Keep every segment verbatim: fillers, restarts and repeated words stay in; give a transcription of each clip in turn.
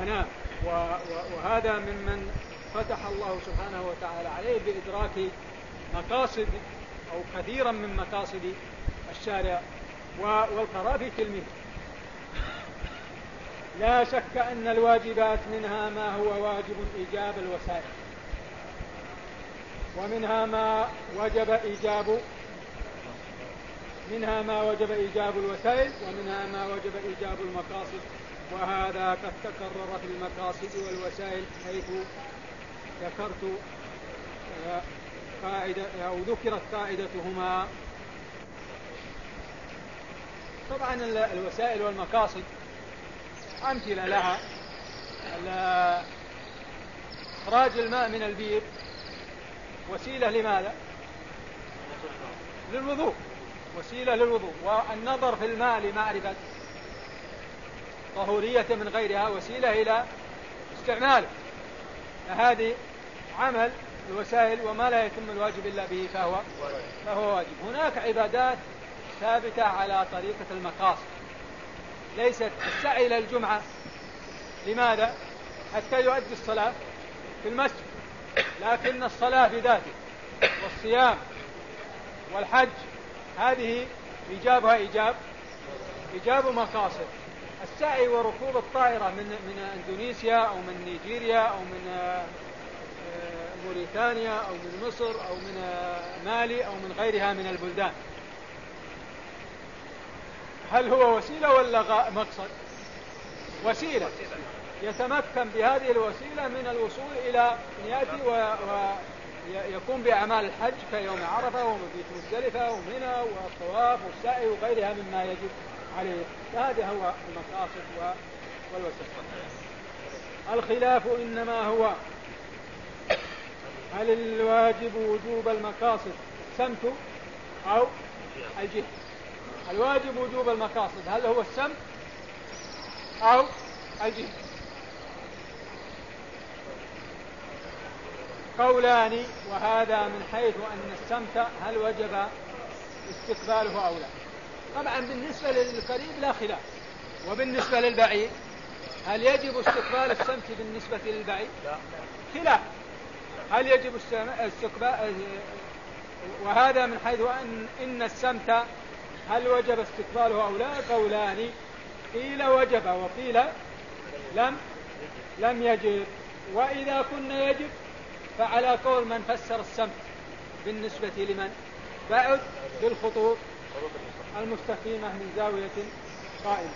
نعم. وهذا ممن فتح الله سبحانه وتعالى عليه بإدراك مقاصد أو كثيرا من مقاصد الشارع والقراء في كلمه. لا شك أن الواجبات منها ما هو واجب إيجاب الوسائل، ومنها ما وجب إيجاب منها ما وجب إيجاب الوسائل ومنها ما وجب إيجاب المقاصد، وهذا قد تكرر في المقاصد والوسائل، حيث ذكرت قاعدة أو ذكرت قاعدتهما. طبعا الوسائل والمقاصد أمثلة لها: إخراج الماء من البير وسيلة لماذا؟ للوضوء، وسيلة للوضوء. والنظر في الماء لمعرفة طهورية من غيرها وسيلة إلى استعماله. هذه عمل الوسائل، وما لا يتم الواجب إلا به فهو, فهو واجب. هناك عبادات ثابتة على طريقة المقاصد، ليست السعي إلى الجمعة لماذا؟ حتى يؤدي الصلاة في المسجد، لكن الصلاة بذاته والصيام والحج هذه إيجابها إيجاب إيجاب مقاصد. السعي وركوب الطائرة من من إندونيسيا أو من نيجيريا أو من موريتانيا أو من مصر أو من مالي أو من غيرها من البلدان، هل هو وسيلة ولا مقصد؟ وسيلة. يتمكن بهذه الوسيلة من الوصول إلى أن يأتي ويقوم بأعمال الحج كيوم عرفة ومبيت مزدلفة ومنى والطواف والسعي وغيرها مما يجب عليه. فهذا هو المقاصد والوسائل. الخلاف إنما هو هل الواجب وجوب المقاصد السمت أو الجهة. الواجب وجوب المقاصد هل هو السمت أو الجهة؟ قولان، وهذا من حيث أن السمت هل وجب استقباله أو لا. طبعا بالنسبة للقريب لا خلاف، وبالنسبة للبعيد هل يجب استقبال السمت بالنسبة للبعيد؟ خلاف، هل يجب استقبال، وهذا من حيث أن إن السمت هل وجب استقباله أو لا. قولان، قيل وجب وقيل لم لم يجب. وإذا كنا يجب فعلى قول من فسر السمت بالنسبة لمن بعد بالخطوط المستقيمة من زاوية قائمة،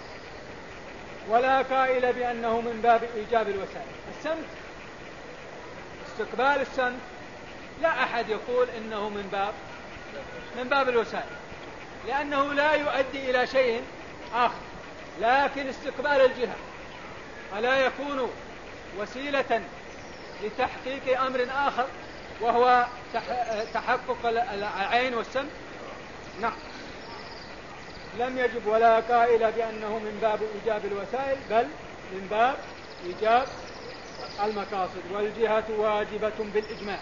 ولا قائل بأنه من باب إيجاب الوسائل. السمت استقبال السمت لا أحد يقول إنه من باب من باب الوسائل، لأنه لا يؤدي إلى شيء آخر. لكن استقبال الجهة ألا يكون وسيلة لتحقيق أمر آخر وهو تحقق العين والسمع؟ نعم. لم يجب ولا قائل بأنه من باب إيجاب الوسائل، بل من باب إيجاب المقاصد. والجهة واجبة بالإجماع.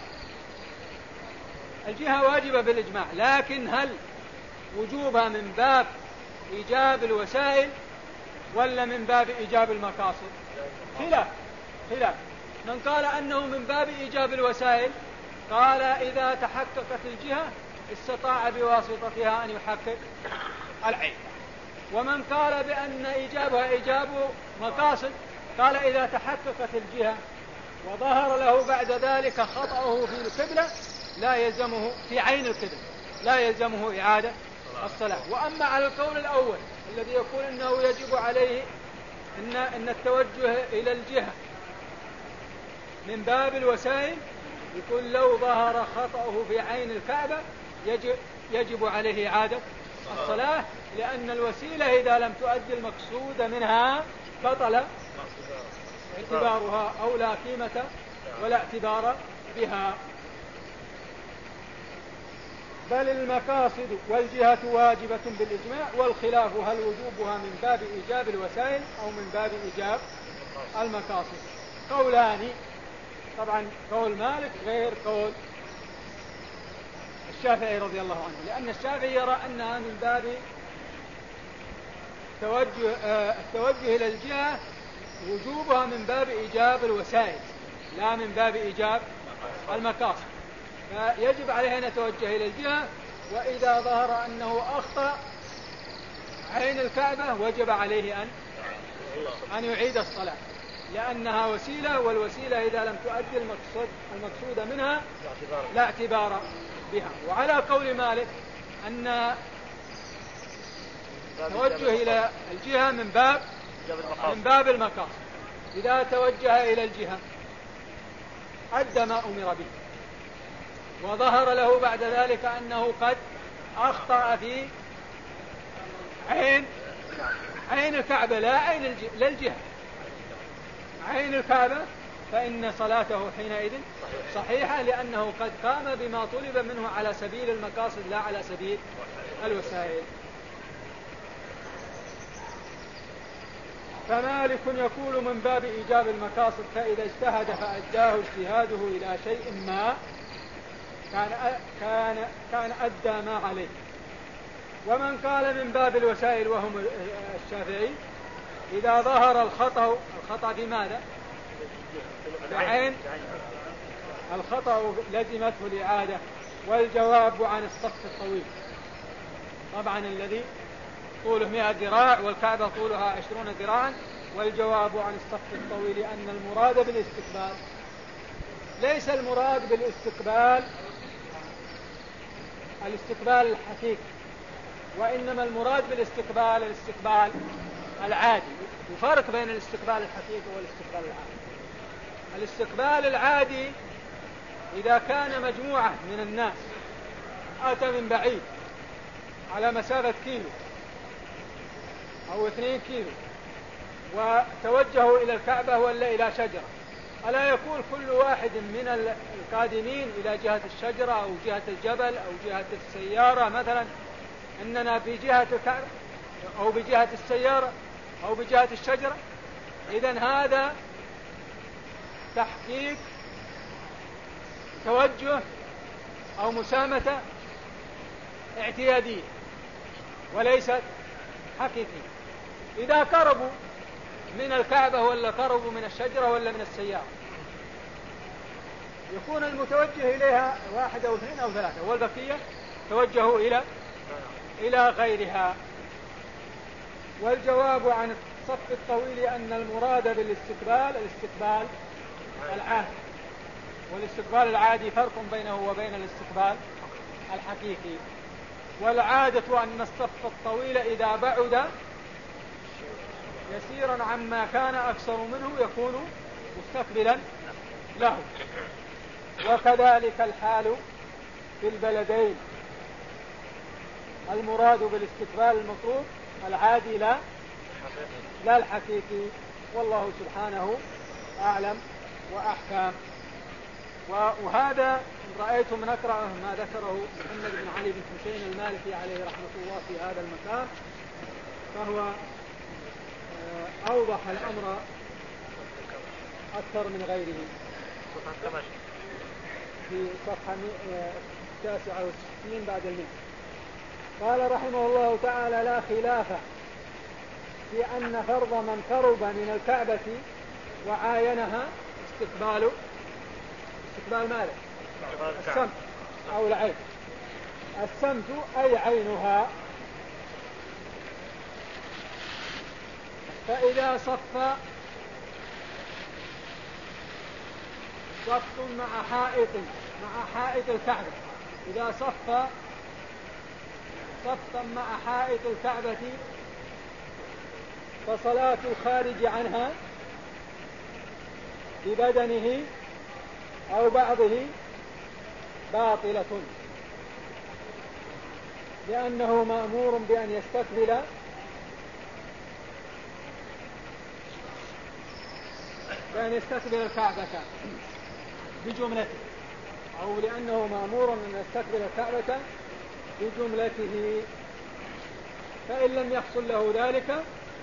الجهة واجبة بالإجماع، لكن هل وجوبها من باب إيجاب الوسائل ولا من باب إيجاب المقاصد؟ خلاف خلاف. من قال أنه من باب إيجاب الوسائل قال إذا تحققت الجهة استطاع بواسطتها أن يحقق العين. ومن قال بأن إيجابها إيجاب مقاصد قال إذا تحققت الجهة وظهر له بعد ذلك خطأه في القبلة لا يلزمه في عين القبلة لا يلزمه إعادة الصلاة. وأما على القول الأول الذي يقول أنه يجب عليه أن, أن التوجه إلى الجهة من باب الوسائل، يقول لو ظهر خطأه في عين الكعبة يجب, يجب عليه إعادة الصلاة، لأن الوسيلة إذا لم تؤدي المقصود منها بطل اعتبارها أو لا قيمة ولا اعتبار بها. بل المقاصد والجهة واجبة بالإجماع، والخلاف هل وجوبها من باب إيجاب الوسائل أو من باب إيجاب المقاصد. قولان، طبعا قول مالك غير قول الشافعي رضي الله عنه، لأن الشافعي يرى أنها من باب التوجه, التوجه إلى الجهة وجوبها من باب إيجاب الوسائل لا من باب إيجاب المقاصد، فيجب عليه أن يتوجه إلى الجهة. وإذا ظهر أنه أخطأ عين الكعبة وجب عليه أن أن يعيد الصلاة، لأنها وسيلة، والوسيلة إذا لم تؤدي المقصود المقصود منها لا اعتبار بها. وعلى قول مالك أن توجه إلى الجهة من باب من باب المقاصد، إذا توجه إلى الجهة أدى ما أمر به، وظهر له بعد ذلك أنه قد أخطأ في عين عين الكعبة لا عين الجهة, لا الجهة عين الكعبة، فإن صلاته حينئذ صحيحة، لأنه قد قام بما طلب منه على سبيل المقاصد لا على سبيل الوسائل. فمالك يقول من باب إيجاب المقاصد، فإذا اجتهد فأداه اجتهاده إلى شيء ما كان كان كان أدى ما عليه. ومن قال من باب الوسائل وهم الشافعي، إذا ظهر الخطأ الخطأ في ماذا؟ بعين الخطأ لزمته الإعادة، والجواب عن الصف الطويل. طبعا الذي طوله مئة ذراع والكعبة طولها عشرون ذراعا، والجواب عن الصف الطويل أن المراد بالاستقبال ليس المراد بالاستقبال الاستقبال الحقيقي، وإنما المراد بالاستقبال الاستقبال العادي. وفرق بين الاستقبال الحقيقي والاستقبال العادي. الاستقبال العادي إذا كان مجموعة من الناس أتى من بعيد على مسافة كيلو أو اثنين كيلو وتوجهوا إلى الكعبة ولا إلى شجرة، ألا يقول كل واحد من القادمين إلى جهة الشجرة أو جهة الجبل أو جهة السيارة مثلا إننا بجهة الكعبة أو بجهة السيارة أو بجهة الشجرة؟ إذن هذا تحقيق توجه أو مسامة اعتيادية وليست حقيقية. إذا قربوا من الكعبة ولا قربوا من الشجرة ولا من السيارة يكون المتوجه إليها واحد أو اثنين أو ثلاثة، والبقية توجهوا إلى إلى غيرها. والجواب عن الصف الطويل أن المراد بالاستقبال الاستقبال العادي، والاستقبال العادي فرق بينه وبين الاستقبال الحقيقي. والعادة أن الصف الطويل إذا بعد يسيرا عما كان أكثر منه يكون مستقبلا له. وكذلك الحال في البلدين، المراد بالاستقبال المطلوب العادي لا لا الحقيقي، والله سبحانه أعلم وأحكام. وهذا إن رأيتم نقرأ ما ذكره محمد بن علي بن حسين المالكي عليه رحمة الله في هذا المكان، فهو أوضح الأمر أكثر من غيره في صفحة تاسعة وستين بعد المئة. قال رحمه الله تعالى: لا خلاف في أن فرض من قرب من الكعبة وعاينها استقبال استقبال ماذا؟ السمت أو العين. السمت أي عينها. فإذا صف صف مع حائط مع حائط الكعبة، إذا صف صفا مع حائط الكعبة فصلاة الخارج عنها ببدنه أو بعضه باطلة، لأنه مأمور بأن يستقبل بأن يستقبل الكعبة بجملته، أو لأنه مأمور أن يستقبل الكعبة بجملته. فإن لم يحصل له ذلك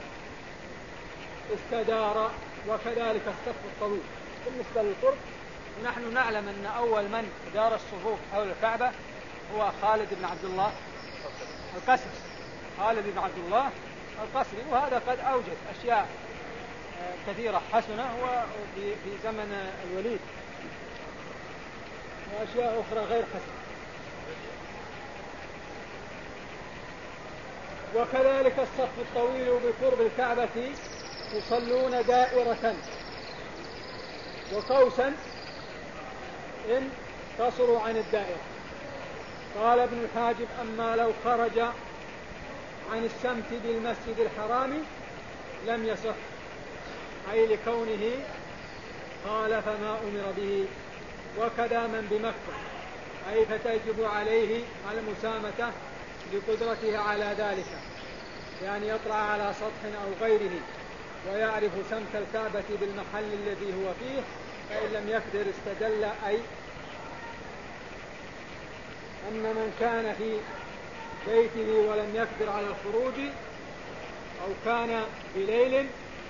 استدار. وكذلك الصف الطويل بالنسبة للقرب، ونحن نعلم أن أول من دار الصفوف حول الكعبة هو خالد بن عبد الله القسري خالد بن عبد الله القسري وهذا قد أوجد أشياء كثيرة حسنة وفي زمن الوليد، وأشياء أخرى غير حسنة. وكذلك الصف الطويل بقرب الكعبة يصلون دائرة وقوسا إن قصروا عن الدائرة. قال ابن الحاجب: أما لو خرج عن السمت بالمسجد الحرام لم يصح، أي لكونه خالف ما أمر به. وكذا من بمكة، أي فتجب عليه المسامة لقدرته على ذلك، يعني يطلع على سطح أو غيره ويعرف سمت الكعبة بالمحل الذي هو فيه، فإن لم يقدر استدل، أي أن من كان في بيته ولم يقدر على الخروج أو كان بليل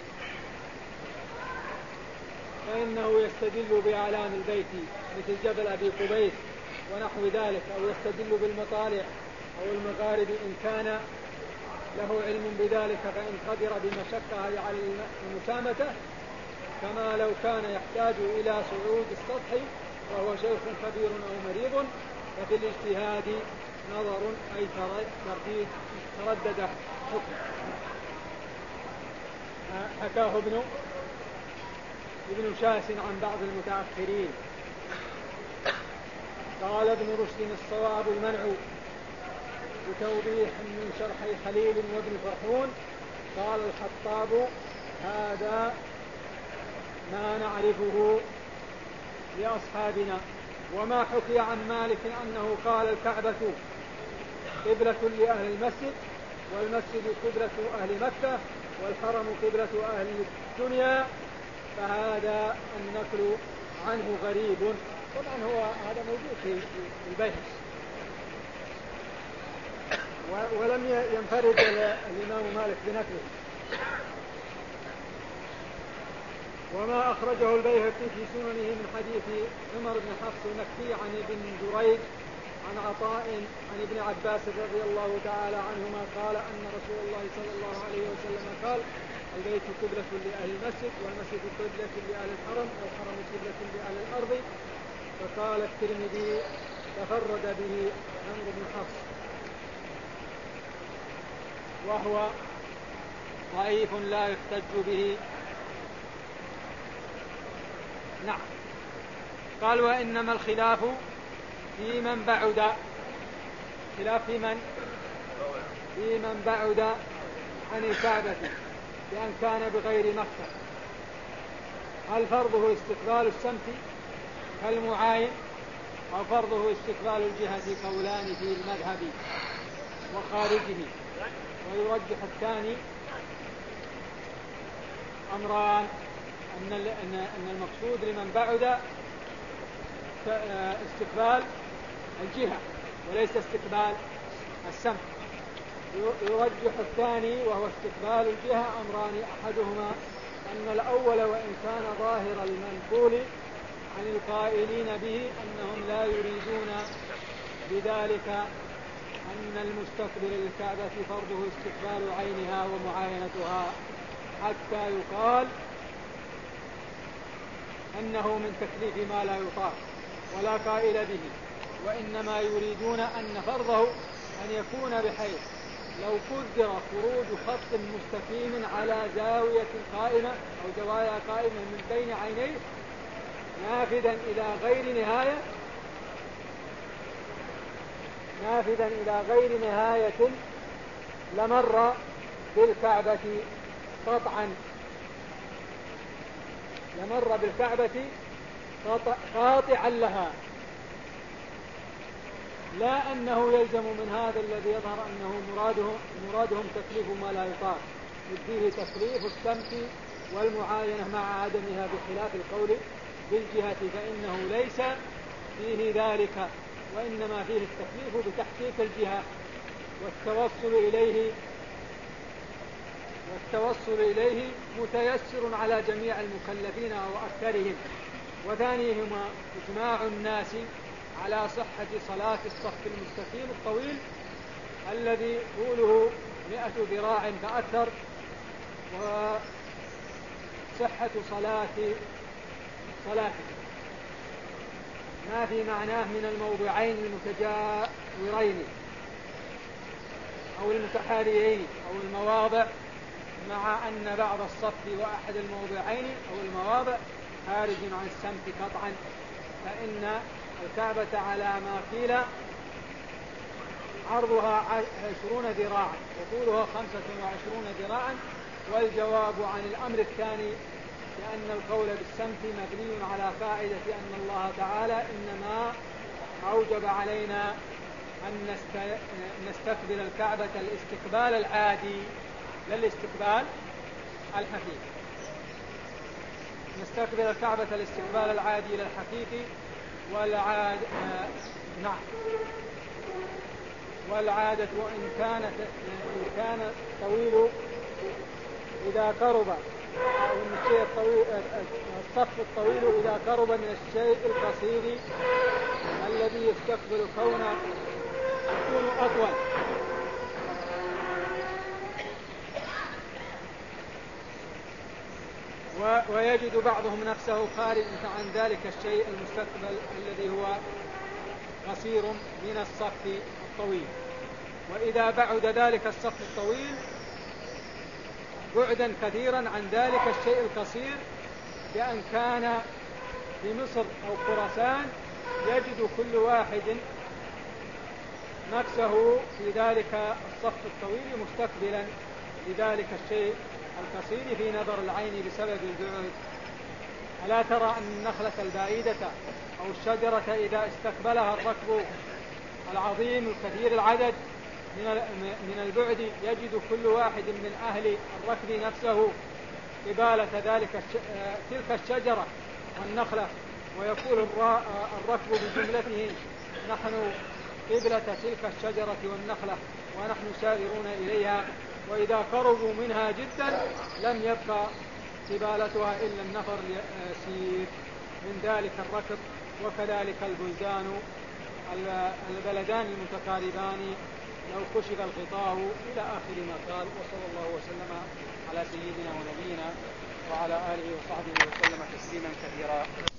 فإنه يستدل بأعلام البيت مثل جبل أبي قبيس ونحو ذلك، أو يستدل بالمطالع أو المغارب إن كان له علم بذلك، فإن قدر بمشقة على المسامة، كما لو كان يحتاج إلى صعود السطح وهو شيخ كبير أو مريض، ففي الاجتهاد نظر، أي ترديد تردد حكم. حكاه ابن ابن شاس عن بعض المتأخرين. قال ابن رشد: الصواب المنع، بتوضيح من شرحي خليل وابن فرحون. قال الخطاب: هذا ما نعرفه لأصحابنا. وما حكي عن مالك أنه قال: الكعبة قبلة لأهل المسجد، والمسجد قبلة أهل مكة، والحرم قبلة أهل الدنيا، فهذا النقل عنه غريب. طبعا هو هذا موجود في البيهقي، ولم ينفرد الإمام مالك بنقله. وما أخرجه البيهقي في سننه من حديث عمر بن حفص المكي عن ابن جريج عن عطاء عن ابن عباس رضي الله تعالى عنهما قال أن رسول الله صلى الله عليه وسلم قال: البيت قبلة لأهل المسجد، والمسجد قبلة لأهل الحرم، والحرم قبلة لأهل الأرض. فقال الترمذي: تفرد به عمرو بن حفص، وهو ضعيف لا يحتج به. نعم. قال: وإنما الخلاف في من بعد، خلاف في من في من بعد عن الكعبة بأن كان بغير مكة، هل فرضه استقبال السمت كالمعاين أو فرضه استقبال الجهة؟ قولان في المذهب وخارجه. ويرجح الثاني أمران: أن أن المقصود لمن بعد استقبال الجهة وليس استقبال السمت. يرجح الثاني وهو استقبال الجهة أمران: أحدهما أن الأول وإن كان ظاهر المنقول عن القائلين به أنهم لا يريدون بذلك أن المستقبل للكعبة فرضه استقبال عينها ومعاينتها، حتى يقال أنه من تكليف ما لا يطاق ولا قائل به، وإنما يريدون أن فرضه أن يكون بحيث لو قدر خروج خط مستقيم على زاوية قائمة أو زوايا قائمة من بين عينيه نافذا إلى غير نهاية نافذا إلى غير نهاية لمر بالكعبة قطعا لمر بالكعبة قاطعا لها، لا أنه يلزم من هذا الذي يظهر أنه مرادهم, مرادهم تكليف ما لا يطاق، فيه تكليف السمت والمعاينة مع عدمها بخلاف القول بالجهة، فإنه ليس فيه ذلك، وإنما فيه التكليف بتحقيق الجهة والتوصل إليه والتوصل إليه متيسر على جميع المكلفين أو أكثرهم. وثانيهما إجماع الناس على صحة صلاة الصف المستقيم الطويل الذي طوله مئة ذراع فأكثر، صحة صلاة صلاته، ما في معناه من الموضعين المتجاورين أو المتحاريين أو المواضع، مع أن بعض الصف وأحد الموضعين أو المواضع خارج عن السمت قطعا، فإن الكعبة على ما قيل عرضها عشرون ذراعا وطولها خمسة وعشرون ذراعا، والجواب عن الأمر الثاني لأن القول بالسمت مبني على قاعدة أن الله تعالى إنما أوجب علينا أن نستقبل الكعبة الاستقبال العادي لا الاستقبال الحقيقي، نستقبل الكعبة الاستقبال العادي للحقيقي والعاد آه نعم والعادة وإن كانت إن كان الطويل إذا قرب أو الشيء الطويل الصف الطويل إذا قرب من الشيء القصير الذي يستقبل كونه يكون أطول. ويجد بعضهم نفسه خارج عن ذلك الشيء المستقبل الذي هو قصير من الصف الطويل. وإذا بعد ذلك الصف الطويل بعدا كثيرا عن ذلك الشيء القصير، بأن كان في مصر أو خراسان يجد كل واحد نفسه في ذلك الصف الطويل مستقبلا لذلك الشيء القصير في نظر العين بسبب البعد. ألا ترى أن النخلة البعيدة أو الشجرة إذا استقبلها الركب العظيم الكثير العدد من البعد يجد كل واحد من أهل الركب نفسه قبالة ذلك تلك الشجرة والنخلة، ويقول الركب بجملته نحن قبلة تلك الشجرة والنخلة ونحن سائرون إليها، وإذا قربوا منها جدا لم يبقى قبالتها إلا النفر يسير من ذلك الركب. وكذلك البلدان البلدان المتقاربان لو كشف الغطاء إلى آخر ما قال. وصلى الله وسلم على سيدنا ونبينا وعلى آله وصحبه وسلم تسليما كثيرا.